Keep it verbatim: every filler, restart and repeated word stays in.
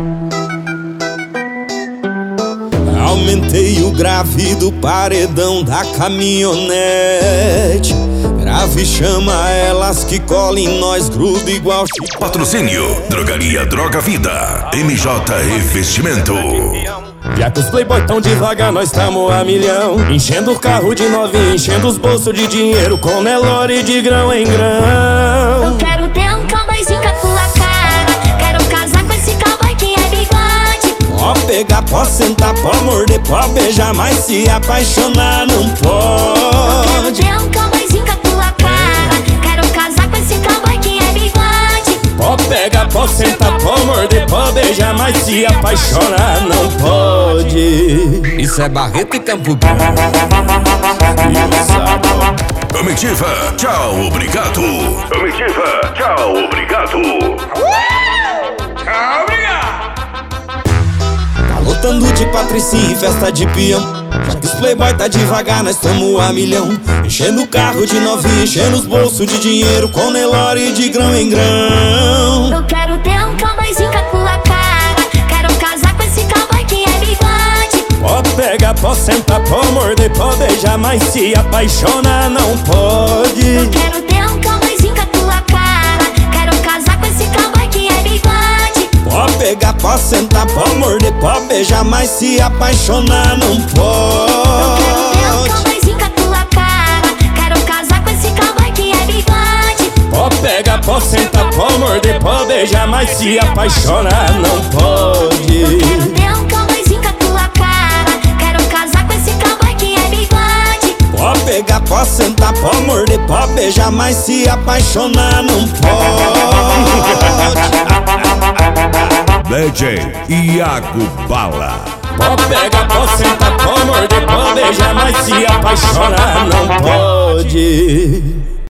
Aumentei o grave do paredão da caminhonete. Grave chama elas que colhem nós, gruda igual chiclete. Patrocínio Drogaria Droga Vida, M J Investimento. Já que os playboy tão devagar, nós tamo a milhão. Enchendo o carro de novinho, enchendo os bolsos de dinheiro, com Nelore de grão em grão. Eu quero ter um cowboyzinho com a tua cara. Quero casar com esse cowboy que é bigode. Pode pegar, pode sentar, pode morder, pode beijar, mas se apaixonar não pode. Eu quero ter um cowboyzinho com a tua cara. Quero casar com esse cowboy que é bigode. Pode pegar, pode sentar, pode morder, pode beijar, mas se apaixonar não pode. Isso é Barreto e Campo Grande. Comitiva, tchau, obrigado. Comitiva, tchau, obrigado. Tchau, obrigado. Tá lotando de patricinha e festa de peão. Já que os playboy tá devagar, nós tamo a milhão. Enchendo o carro de novinho, enchendo os bolsos de dinheiro, com Nelore de grão em grão. Eu quero ter um cowboyzinho com a tua cara. Quero casar com esse cowboy que é bigode. Pode pegar, pode sentar, pode morder, pode beijar, mas se apaixonar não pode. Eu quero ter um cowboyzinho com a tua cara. Quero casar com esse cowboy que é bigode. Pode pegar, pode sentar, pode morder, pode beijar, mas se apaixonar não Eu quero ter um pode. cowboyzinho com a tua cara. Quero casar com esse cowboy que é bigode. Pode pegar, pode sentar, pode morder, pode beijar, mas se apaixonar não Eu pode. quero ter um cowboyzinho com a tua cara. Quero casar com esse cowboy que é bigode. Pode pegar, pode sentar, pode morder, pode beijar, mas se apaixonar não pode. D J Iago Bala. Pode pegar, pode sentar, pode morder, pode beijar, mas se apaixonar não pode.